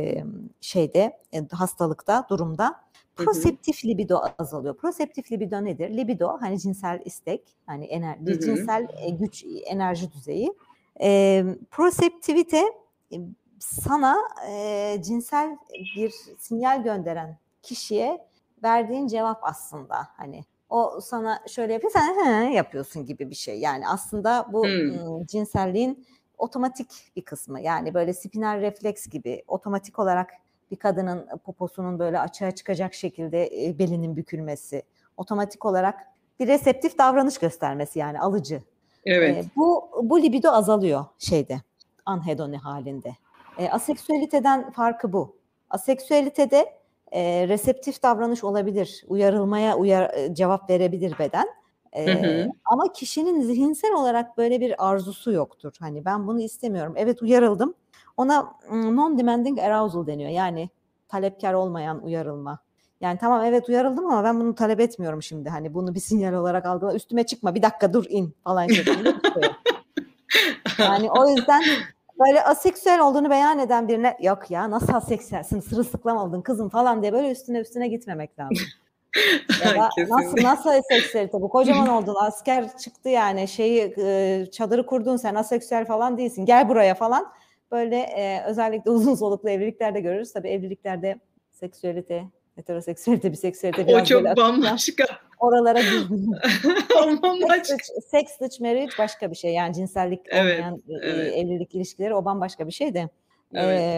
hastalıkta, durumda proseptif libido azalıyor. Proseptif libido nedir? Libido hani cinsel istek, hani cinsel güç, enerji düzeyi. Proseptivite sana cinsel bir sinyal gönderen kişiye verdiğin cevap aslında, hani o sana şöyle yapıyor, sen yapıyorsun gibi bir şey. Yani aslında bu cinselliğin otomatik bir kısmı. Yani böyle spinal refleks gibi otomatik olarak bir kadının poposunun böyle açığa çıkacak şekilde belinin bükülmesi, otomatik olarak bir reseptif davranış göstermesi, yani alıcı. Evet. Bu libido azalıyor anhedoni halinde. Aseksüeliteden farkı bu. Aseksüelitede reseptif davranış olabilir. Uyarılmaya cevap verebilir beden. Ama kişinin zihinsel olarak böyle bir arzusu yoktur. Hani ben bunu istemiyorum. Evet, uyarıldım. Ona non-demanding arousal deniyor. Yani talepkar olmayan uyarılma. Yani tamam, evet uyarıldım ama ben bunu talep etmiyorum şimdi. Hani bunu bir sinyal olarak algıla. Üstüme çıkma, bir dakika dur, in falan şeklinde bir şey. Yani o yüzden böyle aseksüel olduğunu beyan eden birine yok ya nasıl aseksüelsin, sırılsıklam oldun kızım falan diye böyle üstüne gitmemek lazım. Ya da nasıl aseksüelite bu, kocaman oldun, asker çıktı yani çadırı kurdun, sen aseksüel falan değilsin, gel buraya falan. Böyle özellikle uzun soluklu evliliklerde görürüz. Tabii evliliklerde seksüelite, heteroseksüelite, biseksüelite biraz o çok böyle bambaşka. Oralara girmiyor. Bambaşka. Sex marriage başka bir şey. Yani cinsellik olmayan evlilik ilişkileri, o bambaşka bir şey de. Evet.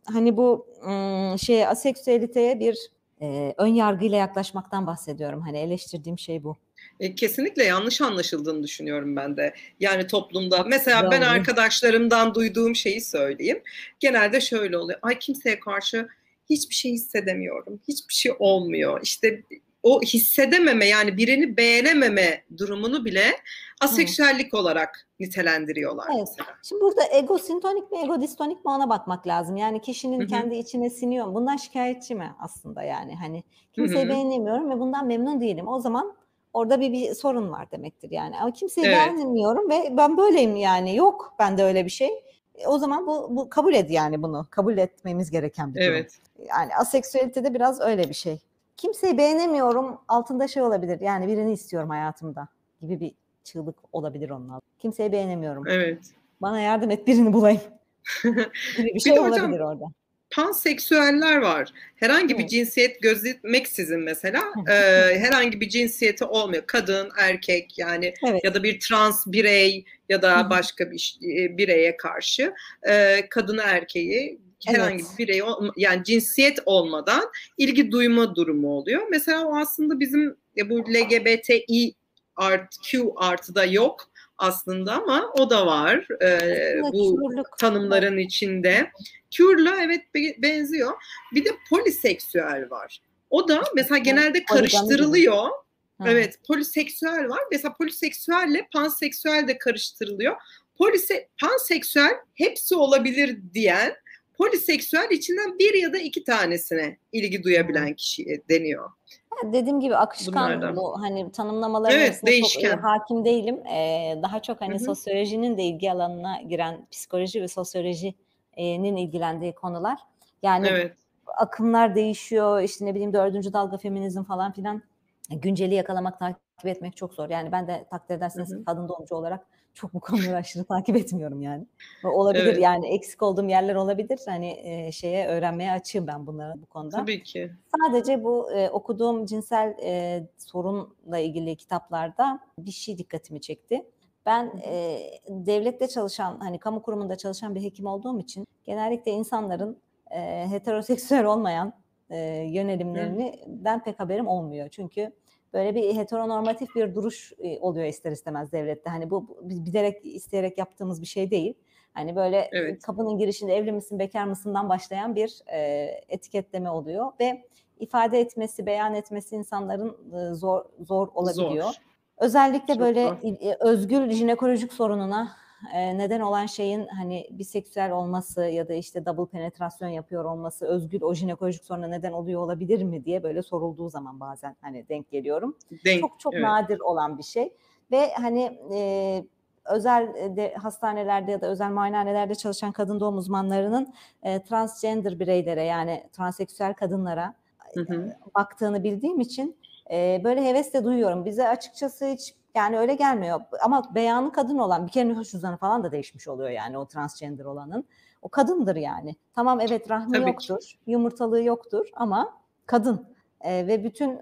hani bu aseksüeliteye bir ön yargıyla yaklaşmaktan bahsediyorum. Hani eleştirdiğim şey bu. Kesinlikle yanlış anlaşıldığını düşünüyorum ben de. Yani toplumda mesela ben Doğru. arkadaşlarımdan duyduğum şeyi söyleyeyim. Genelde şöyle oluyor. Ay, kimseye karşı hiçbir şey hissedemiyorum. Hiçbir şey olmuyor. İşte o hissedememe, yani birini beğenememe durumunu bile aseksüellik olarak nitelendiriyorlar Evet. mesela. Şimdi burada ego sintonik mi, ego distonik mi ona bakmak lazım. Yani kişinin kendi içine siniyor mu? Bundan şikayetçi mi aslında yani? Hani kimseyi beğenemiyorum ve bundan memnun değilim. O zaman orada bir sorun var demektir yani. Ama kimseyi Evet. beğenmiyorum ve ben böyleyim yani. Yok bende öyle bir şey. O zaman bu kabul et yani bunu. Kabul etmemiz gereken bir durum. Evet. Yani aseksüelitede biraz öyle bir şey. Kimseyi beğenemiyorum altında şey olabilir. Yani birini istiyorum hayatımda gibi bir çığlık olabilir onun altında. Kimseyi beğenemiyorum. Evet. Bana yardım et birini bulayım gibi bir Bir de şey hocam, olabilir orada. panseksüeller var. Herhangi bir Evet. cinsiyet gözetmeksizin mesela herhangi bir cinsiyeti olmuyor. Kadın, erkek yani, Evet. ya da bir trans birey ya da başka bir bireye karşı kadını, erkeği, herhangi Evet. bir birey, yani cinsiyet olmadan ilgi duyma durumu oluyor. Mesela o aslında bizim bu LGBTİ Q artıda yok aslında, ama o da var Aslında bu körlük. tanımların içinde. Cure'la evet benziyor. Bir de poliseksüel var. O da mesela genelde Poligami gibi. karıştırılıyor. Hı. Evet, poliseksüel var. Mesela poliseksüelle panseksüel de karıştırılıyor. Panseksüel hepsi olabilir diyen, poliseksüel içinden bir ya da iki tanesine ilgi duyabilen kişiye deniyor. Dediğim gibi akışkan Bunlardan. bu hani tanımlamaların Evet, hepsine çok değişken. hakim değilim. Daha çok hani Hı hı. sosyolojinin de ilgi alanına giren psikoloji ve sosyolojinin ilgilendiği konular. Yani Evet. akımlar değişiyor. İşte ne bileyim 4. dalga feminizm falan filan. Günceli yakalamak, takip etmek çok zor. Yani ben de takdir Hı ederseniz hı. kadın doğumcu olarak çok bu konuları aşırı takip etmiyorum yani. Olabilir Evet. yani eksik olduğum yerler olabilir. Hani öğrenmeye açığım ben bunları bu konuda. Tabii ki. Sadece bu okuduğum cinsel sorunla ilgili kitaplarda bir şey dikkatimi çekti. Ben devlette çalışan, hani kamu kurumunda çalışan bir hekim olduğum için genellikle insanların heteroseksüel olmayan yönelimlerinden pek haberim olmuyor. Çünkü böyle bir heteronormatif bir duruş oluyor ister istemez devlette. Hani bu bilerek, isteyerek yaptığımız bir şey değil. Hani böyle Evet. kapının girişinde evli misin, bekar mısından başlayan bir etiketleme oluyor ve ifade etmesi, beyan etmesi insanların zor olabiliyor. Zor. Özellikle Çok böyle zor. özgül jinekolojik sorununa neden olan şeyin hani biseksüel olması ya da işte double penetrasyon yapıyor olması özgül o jinekolojik soruna neden oluyor olabilir mi diye böyle sorulduğu zaman bazen hani denk geliyorum. Çok Evet. nadir olan bir şey ve hani özel hastanelerde ya da özel muayenehanelerde çalışan kadın doğum uzmanlarının transgender bireylere yani transseksüel kadınlara Hı hı. baktığını bildiğim için böyle heves de duyuyorum. Bize açıkçası hiç yani öyle gelmiyor. Ama beyanı kadın olan bir kere nüfus cüzdanı falan da değişmiş oluyor yani o transgender olanın. O kadındır yani. Tamam evet rahmi Tabii ki. yoktur, yumurtalığı yoktur ama kadın. Ve bütün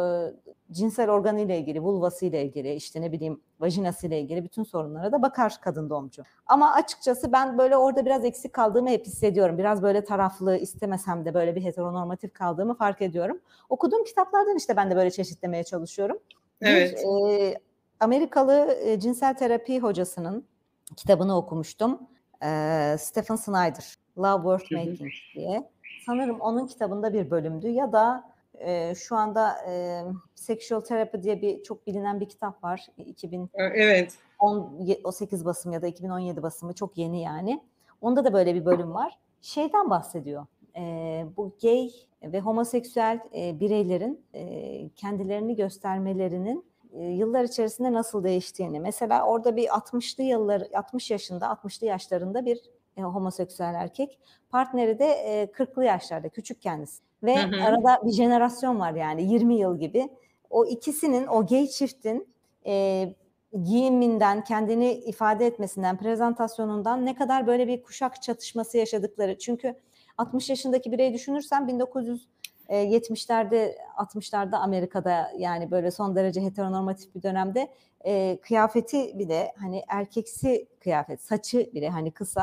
cinsel organıyla ilgili, vulvasıyla ilgili, işte ne bileyim vajinasıyla ilgili bütün sorunlara da bakar kadın doğumcu. Ama açıkçası ben böyle orada biraz eksik kaldığımı hep hissediyorum. Biraz böyle taraflı istemesem de böyle bir heteronormatif kaldığımı fark ediyorum. Okuduğum kitaplardan işte ben de böyle çeşitlemeye çalışıyorum. Bir Evet. Amerikalı cinsel terapi hocasının kitabını okumuştum. Stephen Snyder, Love Worth Hı hı. Making diye. Sanırım onun kitabında bir bölümdü ya da şu anda Sexual Therapy diye bir çok bilinen bir kitap var. 2018 Evet. basımı ya da 2017 basımı çok yeni yani. Onda da böyle bir bölüm var. Şeyden bahsediyor. Bu gay ve homoseksüel bireylerin kendilerini göstermelerinin yıllar içerisinde nasıl değiştiğini. Mesela orada bir 60'lı yaşlarında bir homoseksüel erkek. Partneri de 40'lı yaşlarda, küçük kendisi. Ve Hı hı. arada bir jenerasyon var yani 20 yıl gibi. O ikisinin, o gay çiftin giyiminden, kendini ifade etmesinden, prezentasyonundan ne kadar böyle bir kuşak çatışması yaşadıkları. Çünkü 60 yaşındaki bireyi düşünürsen 1970'lerde 60'larda Amerika'da yani böyle son derece heteronormatif bir dönemde kıyafeti bile hani erkeksi kıyafet, saçı bile hani kısa.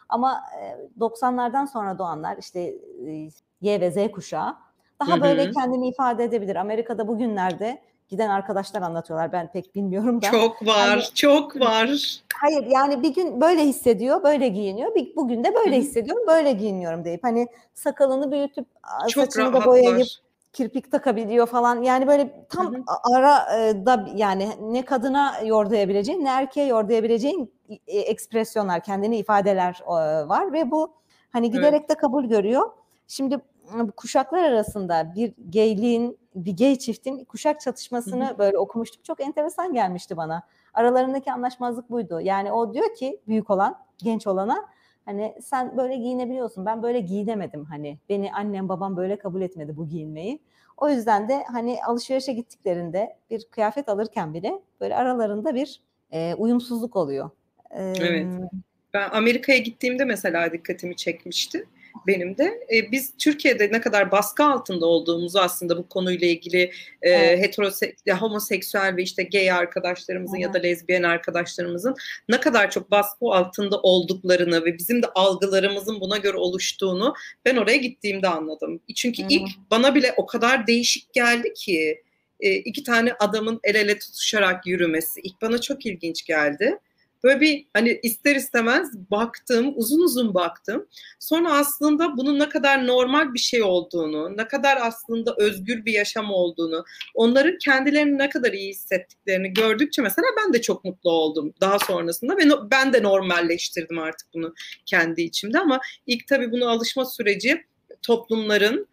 Ama 90'lardan sonra doğanlar işte Y ve Z kuşağı Hı daha böyle hı. kendini ifade edebilir. Amerika'da bugünlerde giden arkadaşlar anlatıyorlar. Ben pek bilmiyorum da. Çok Hani var, çok var. hayır yani bir gün böyle hissediyor, böyle giyiniyor. Bugün de Hı böyle hı. hissediyorum, böyle giyiniyorum deyip hani sakalını büyütüp Çok saçını da boyayıp rahatlar. kirpik takabiliyor falan. Yani böyle Hı tam hı. arada yani ne kadına yordayabileceğin ne erkeğe yordayabileceğin ekspresyonlar, kendini ifadeler var ve bu hani Evet. giderek de kabul görüyor. Şimdi kuşaklar arasında bir gay çiftin kuşak Hı hı. çatışmasını böyle okumuştuk. Çok enteresan gelmişti bana. Aralarındaki anlaşmazlık buydu. Yani o diyor ki büyük olan, genç olana hani sen böyle giyinebiliyorsun. Ben böyle giyinemedim hani. Beni annem babam böyle kabul etmedi bu giyinmeyi. O yüzden de hani alışverişe gittiklerinde bir kıyafet alırken bile böyle aralarında bir uyumsuzluk oluyor. E, Evet. Ben Amerika'ya gittiğimde mesela dikkatimi çekmişti benim de. Biz Türkiye'de ne kadar baskı altında olduğumuzu aslında bu konuyla ilgili evet. homoseksüel ve işte gay arkadaşlarımızın ya da Hı-hı. lezbiyen arkadaşlarımızın ne kadar çok baskı altında olduklarını ve bizim de algılarımızın buna göre oluştuğunu ben oraya gittiğimde anladım. Çünkü Hı-hı. ilk bana bile o kadar değişik geldi ki iki tane adamın el ele tutuşarak yürümesi ilk bana çok ilginç geldi. Böyle bir hani ister istemez baktım, uzun uzun baktım. Sonra aslında bunun ne kadar normal bir şey olduğunu, ne kadar aslında özgür bir yaşam olduğunu, onların kendilerini ne kadar iyi hissettiklerini gördükçe mesela ben de çok mutlu oldum daha sonrasında ve ben de normalleştirdim artık bunu kendi içimde ama ilk tabii buna alışma süreci toplumların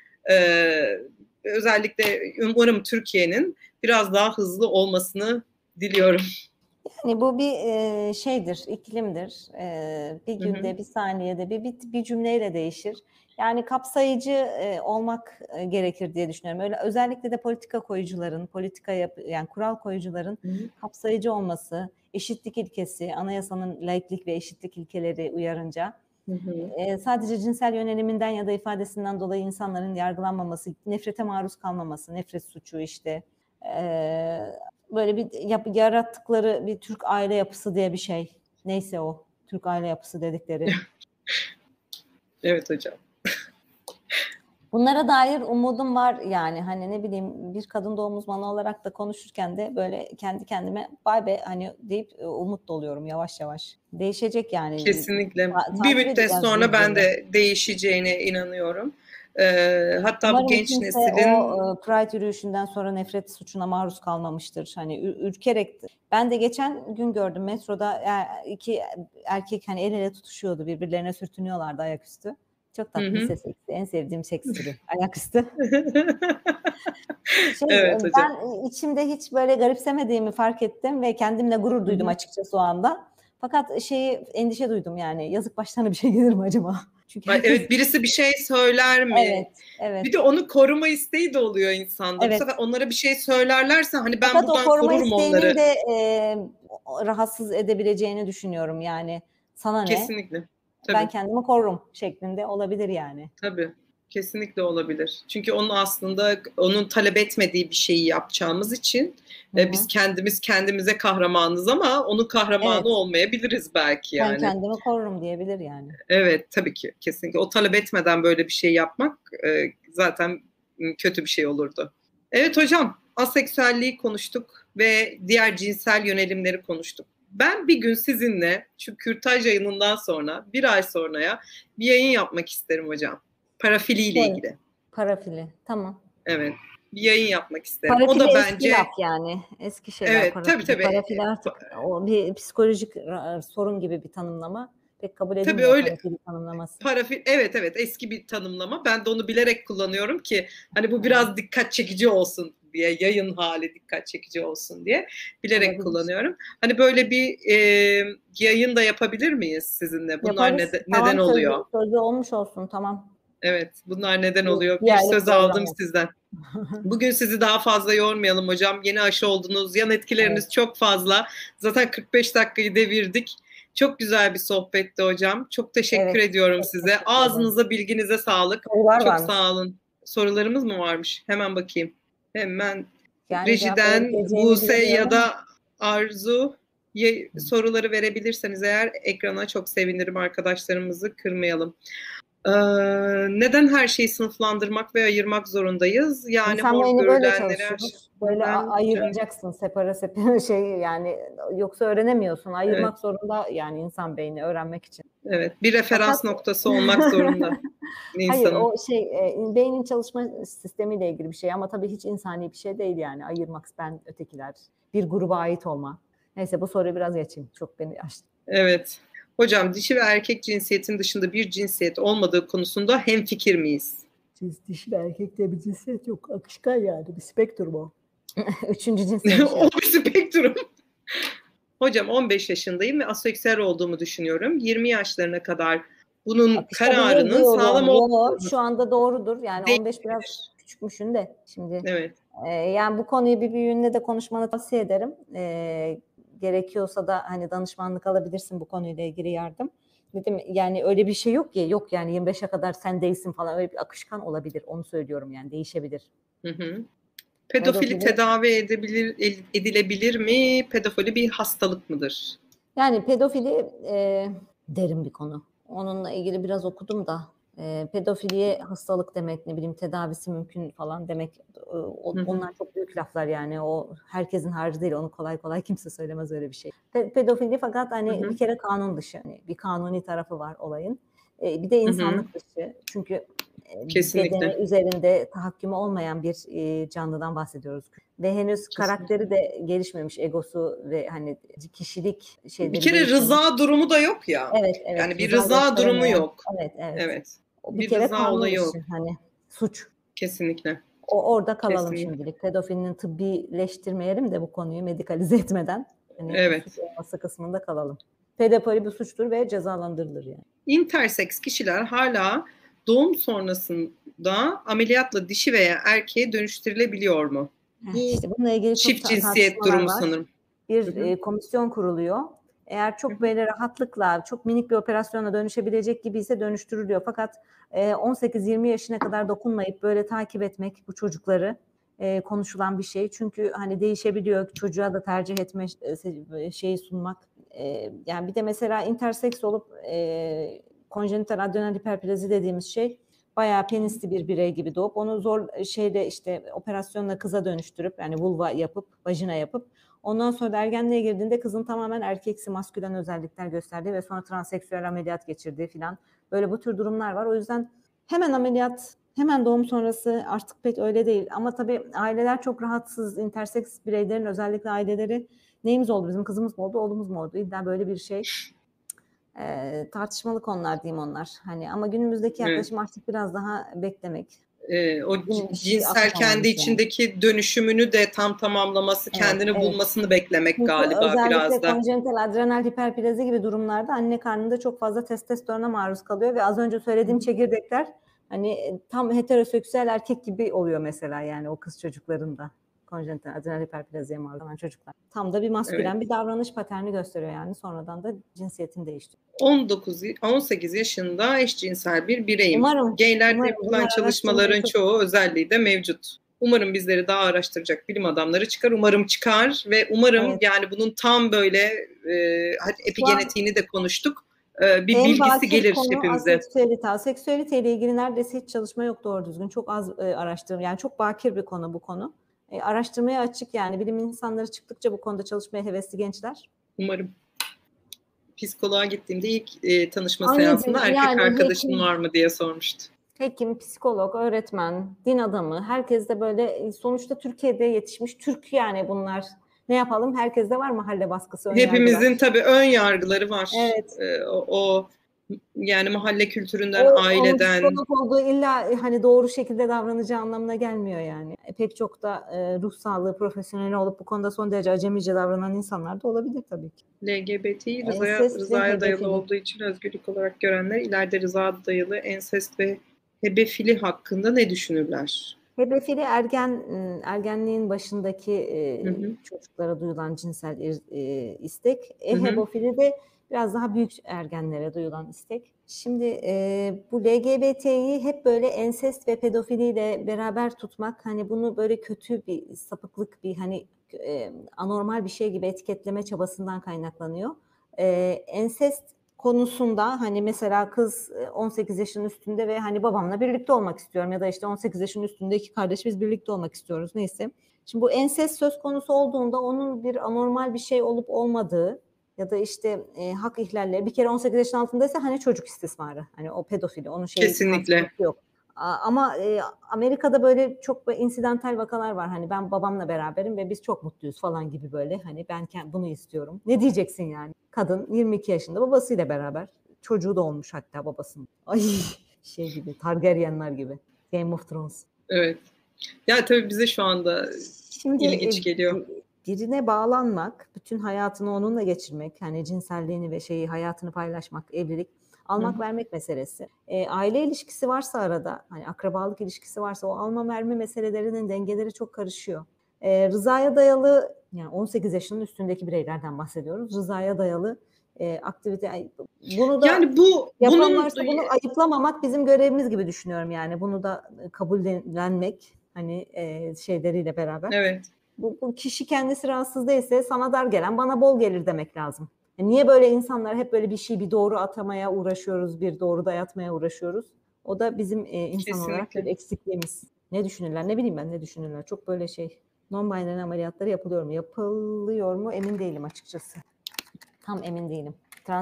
özellikle umarım Türkiye'nin biraz daha hızlı olmasını diliyorum. Yani bu bir şeydir, iklimdir. Bir Hı hı. günde, bir saniyede, bir cümleyle değişir. Yani kapsayıcı olmak gerekir diye düşünüyorum. Öyle özellikle de politika koyucuların, yani kural koyucuların Hı hı. kapsayıcı olması, eşitlik ilkesi, anayasanın laiklik ve eşitlik ilkeleri uyarınca Hı hı. sadece cinsel yöneliminden ya da ifadesinden dolayı insanların yargılanmaması, nefrete maruz kalmaması, nefret suçu işte, böyle bir yarattıkları bir Türk aile yapısı diye bir şey. Neyse o Türk aile yapısı dedikleri. Evet hocam. Bunlara dair umudum var yani hani ne bileyim bir kadın doğum uzmanı olarak da konuşurken de böyle kendi kendime vay be hani deyip umut doluyorum yavaş yavaş. Değişecek yani. Kesinlikle. Bir Takip müddet edeceğiz sonra ben birbirini. de değişeceğine inanıyorum. Hatta bu Umarım genç kimse o neslin Pride yürüyüşünden sonra nefret suçuna maruz kalmamıştır. Hani ürkerek. Ben de geçen gün gördüm metroda iki erkek hani el ele tutuşuyordu. Birbirlerine sürtünüyorlardı ayaküstü. Çok hı tatlı hı. seksi. En sevdiğim seks türü. Ayaküstü. Evet hocam. Ben içimde hiç böyle garipsemediğimi fark ettim ve kendimle gurur Hı duydum hı. açıkçası o anda. Fakat endişe duydum yani. Yazık başlarına bir şey gelir mi acaba? Çünkü Ay, herkes evet birisi bir şey söyler mi? evet, Bir de evet, onu koruma isteği de oluyor insanda. Bu sefer evet. onlara bir şey söylerlerse hani ben Fakat o buradan koruma korurum isteğinin onları. de rahatsız edebileceğini düşünüyorum. Yani sana ne? Kesinlikle. Ben Tabii. kendimi korurum şeklinde olabilir yani. Tabii. Kesinlikle olabilir. Çünkü onun aslında onun talep etmediği bir şeyi yapacağımız için Hı biz hı. kendimiz kendimize kahramanız ama onun kahramanı Evet. olmayabiliriz belki Ben yani. kendimi korurum diyebilir yani. Evet, tabii ki kesinlikle. O talep etmeden böyle bir şey yapmak zaten kötü bir şey olurdu. Evet hocam, aseksüelliği konuştuk ve diğer cinsel yönelimleri konuştuk. Ben bir gün sizinle şu kürtaj yayınından sonra bir ay sonraya bir yayın yapmak isterim hocam. Parafiliyle Evet. ilgili. Parafili. Tamam. Evet, bir yayın yapmak isterim. O Parafili da eski laf bence yani. Eski şeyler evet tabii parafili. tabii Parafili artık o bir psikolojik sorun gibi bir tanımlama. Pek kabul tabii edilmiyor öyle parafili tanımlaması. parafil evet evet eski bir tanımlama. Ben de onu bilerek kullanıyorum ki hani bu Hı, biraz dikkat çekici olsun diye yayın hali dikkat çekici olsun diye bilerek olabilir. kullanıyorum. Hani böyle bir yayın da yapabilir miyiz sizinle? Bunlar Yaparız. neden Tamam oluyor? sözlü olmuş olsun. Tamam. Evet, bunlar neden oluyor? Bir Bir aylık söz aldım program sizden. olsun. Bugün sizi daha fazla yormayalım hocam. Yeni aşı oldunuz. Yan Evet. etkileriniz çok fazla. Zaten 45 dakikayı devirdik. Çok güzel bir sohbetti hocam. Çok teşekkür Evet. ediyorum Çok size. teşekkür ederim. Ağzınıza, bilginize sağlık. Sorular Çok varmış. sağ olun. Sorularımız mı varmış? Hemen bakayım. Hemen Yani cevap rejiden verebileceğimi Buse bilemiyorum ya ama da Arzu. Soruları verebilirseniz eğer ekrana çok sevinirim, arkadaşlarımızı kırmayalım. Neden her şeyi sınıflandırmak ve ayırmak zorundayız? Yani İnsan hor beyni böyle görülenleri çalışıyor. Böyle neden? ayıracaksın separa şey yani yoksa öğrenemiyorsun. Evet, Ayırmak zorunda yani insan beyni öğrenmek için. evet. Bir Fakat referans noktası olmak zorunda hayır insanın. o şey beynin çalışma sistemiyle ilgili bir şey ama tabii hiç insani bir şey değil yani ayırmak ben ötekiler bir gruba ait olma. Neyse bu soruyu biraz geçeyim. Çok beni açtı. Evet. Hocam dişi ve erkek cinsiyetin dışında bir cinsiyet olmadığı konusunda hemfikir miyiz? Dişi ve erkekte bir cinsiyet yok. Akışkan yani bir spektrum o. Üçüncü cinsiyet. O bir spektrum. Hocam 15 yaşındayım ve aseksüel olduğumu düşünüyorum. 20 yaşlarına kadar bunun Akışabilir kararının sağlam olduğunu şu anda doğrudur. Yani değil. 15 biraz küçükmüşün de şimdi. Evet. Yani bu konuyu bir büyüğünle de konuşmanı tavsiye ederim. Gerekiyorsa da hani danışmanlık alabilirsin bu konuyla ilgili yardım. Dedim yani öyle bir şey yok ki. Yok yani 25'e kadar sen değilsin falan öyle bir akışkan olabilir. Onu söylüyorum yani değişebilir. Hı hı. Pedofili tedavi edilebilir mi? Pedofili bir hastalık mıdır? Yani pedofili derin bir konu. Onunla ilgili biraz okudum da pedofiliye hastalık demek, ne bileyim tedavisi mümkün falan demek onlar çok büyük laflar yani. O herkesin harcı değil. Onu kolay kolay kimse söylemez öyle bir şey. Pedofili fakat hani bir kere kanun dışı. Hani bir kanuni tarafı var olayın. Bir de insanlık dışı. Çünkü bedeni üzerinde tahakkümü olmayan bir canlıdan bahsediyoruz. Ve henüz karakteri de gelişmemiş, egosu ve hani kişilik şeyleri. Bir kere rıza durumu da yok ya. Evet. Yani bir rıza durumu yok. Evet. Bir kere kanun dışı hani suç. Kesinlikle. Orada kalalım şimdilik. Pedofilinin tıbbileştirmeyelim de bu konuyu medikalize etmeden. Hani suç olması kısmında kalalım. Pedofili bir suçtur ve cezalandırılır yani. Interseks kişiler hala doğum sonrasında ameliyatla dişi veya erkeğe dönüştürülebiliyor mu? İşte bununla ilgili çift cinsiyet durumu var. Sanırım. Bir komisyon kuruluyor. Eğer çok böyle rahatlıkla, çok minik bir operasyona dönüşebilecek gibi ise dönüştürülüyor. Fakat 18-20 yaşına kadar dokunmayıp böyle takip etmek bu çocukları konuşulan bir şey. Çünkü hani değişebiliyor. Çocuğa da tercih etme şeyi sunmak. Yani bir de mesela interseks olup konjenital adrenal hiperplazi dediğimiz şey bayağı penisli bir birey gibi doğup onu zor işte operasyonla kıza dönüştürüp yani vulva yapıp vajina yapıp ondan sonra da ergenliğe girdiğinde kızın tamamen erkeksi maskülen özellikler gösterdiği ve sonra transseksüel ameliyat geçirdiği falan böyle bu tür durumlar var. O yüzden hemen ameliyat, hemen doğum sonrası artık pek öyle değil. Ama tabii aileler çok rahatsız. Interseks bireylerin özellikle aileleri neyimiz oldu, bizim kızımız mı oldu, oğlumuz mu oldu? İlla böyle bir şey. Tartışmalı konular diyeyim onlar. Hani ama günümüzdeki yaklaşım artık biraz daha beklemek. O cinsel kendi içindeki dönüşümünü de tam tamamlaması, kendini bulmasını beklemek çünkü galiba biraz da. Özellikle konjenital adrenal hiperplazi gibi durumlarda anne karnında çok fazla testosterona maruz kalıyor ve az önce söylediğim çekirdekler hani tam heteroseksüel erkek gibi oluyor mesela yani o kız çocuklarında. Konjenital adrenal hiperplaziye maruz kalan çocuklar. Tam da bir maskülen bir davranış paterni gösteriyor yani. Sonradan da cinsiyetini değiştiriyor. 18 yaşında eşcinsel bir bireyim. Umarım. Gaylerde yapılan çalışmaların çoğu özelliği de mevcut. Umarım bizleri daha araştıracak bilim adamları çıkar. Umarım çıkar ve umarım yani bunun tam böyle epigenetiğini de konuştuk. Bir bilgisi gelir hepimize. Aseksüelite ile ilgili neredeyse hiç çalışma yok doğru düzgün. Çok az araştırma. Yani çok bakir bir konu bu konu. Araştırmaya açık yani. Bilim insanları çıktıkça bu konuda çalışmaya hevesli gençler. Umarım. Psikoloğa gittiğimde ilk tanışma seansında erkek arkadaşın var mı diye sormuştu. Hekim, psikolog, öğretmen, din adamı, herkes de böyle sonuçta Türkiye'de yetişmiş Türk yani bunlar. Ne yapalım? Herkeste var mahalle baskısı, ön hepimizin tabii ön yargıları var. Evet. O yani mahalle kültüründen, aileden. Onun psikolog olduğu illa hani doğru şekilde davranacağı anlamına gelmiyor yani. Pek çok da ruh sağlığı profesyoneli olup bu konuda son derece acemice davranan insanlar da olabilir tabii ki. LGBT'yi rızaya dayalı olduğu için özgürlük olarak görenler ileride rıza dayalı ensest ve hebefili hakkında ne düşünürler? Hebefili ergenliğin başındaki çocuklara duyulan cinsel istek. Hebofili de biraz daha büyük ergenlere duyulan istek. Şimdi bu LGBT'yi hep böyle ensest ve pedofiliyle beraber tutmak hani bunu böyle kötü bir sapıklık bir hani anormal bir şey gibi etiketleme çabasından kaynaklanıyor. Ensest konusunda hani mesela kız 18 yaşının üstünde ve hani babamla birlikte olmak istiyorum ya da işte 18 yaşının üstünde iki kardeş biz birlikte olmak istiyoruz neyse. Şimdi bu ensest söz konusu olduğunda onun bir anormal bir şey olup olmadığı ya da işte hak ihlalleri bir kere 18 yaşın altındaysa hani çocuk istismarı hani o pedofili onun şeyi Kesinlikle. yok. Ama Amerika'da böyle çok böyle insidental vakalar var. Hani ben babamla beraberim ve biz çok mutluyuz falan gibi böyle. Hani ben bunu istiyorum. Ne diyeceksin yani? Kadın 22 yaşında babasıyla beraber. Çocuğu da olmuş hatta babasının. Ay şey gibi Targaryenlar gibi. Game of Thrones. Evet. Ya tabii bize şu anda Şimdi ilginç geliyor. birine bağlanmak, bütün hayatını onunla geçirmek, hani cinselliğini ve hayatını paylaşmak, evlilik, almak vermek meselesi. Aile ilişkisi varsa arada, hani akrabalık ilişkisi varsa o alma verme meselelerinin dengeleri çok karışıyor. Rızaya dayalı, yani 18 yaşının üstündeki bireylerden bahsediyoruz. Rızaya dayalı aktivite. Bunu da yani yapan bunun varsa bunu ayıplamamak bizim görevimiz gibi düşünüyorum yani. Bunu da kabullenmek hani şeyleriyle beraber. evet. Bu kişi kendisi rahatsız değilse sana dar gelen bana bol gelir demek lazım. Niye böyle insanlar hep böyle bir doğru atamaya uğraşıyoruz, bir doğru dayatmaya uğraşıyoruz? O da bizim insan olarak bir eksikliğimiz. Ne düşünürler? Ne bileyim ben ne düşünürler? Çok böyle non-binary ameliyatları yapılıyor mu? Yapılıyor mu? Emin değilim açıkçası. Tam emin değilim.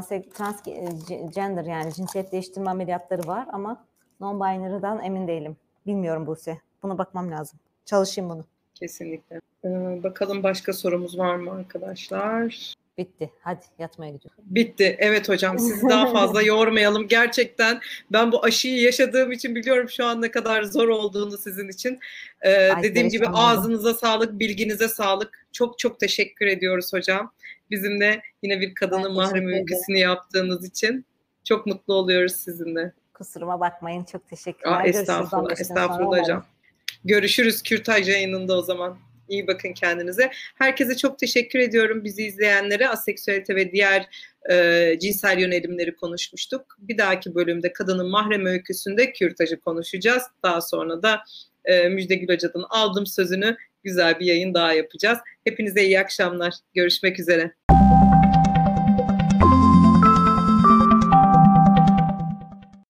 Transgender yani cinsiyet değiştirme ameliyatları var ama non-binary'dan emin değilim. Bilmiyorum Buse. Buna bakmam lazım. Çalışayım bunu. Kesinlikle. Bakalım başka sorumuz var mı arkadaşlar? Bitti. Hadi yatmaya gidiyorum. Bitti. Evet hocam sizi daha fazla yormayalım. Gerçekten ben bu aşıyı yaşadığım için biliyorum şu an ne kadar zor olduğunu sizin için. Dediğim gibi ağzınıza sağlık, bilginize sağlık. Çok çok teşekkür ediyoruz hocam. Bizimle yine bir kadının mahrem öyküsünü yaptığınız için. Çok mutlu oluyoruz sizinle. Kusuruma bakmayın. Çok teşekkürler. Estağfurullah. Estağfurullah hocam. Görüşürüz Kürtaj yayınında o zaman. İyi bakın kendinize. Herkese çok teşekkür ediyorum. Bizi izleyenlere aseksüelite ve diğer cinsel yönelimleri konuşmuştuk. Bir dahaki bölümde kadının mahrem öyküsünde kürtajı konuşacağız. Daha sonra da Müjde Gül Hoca'dan aldım sözünü güzel bir yayın daha yapacağız. Hepinize iyi akşamlar. Görüşmek üzere.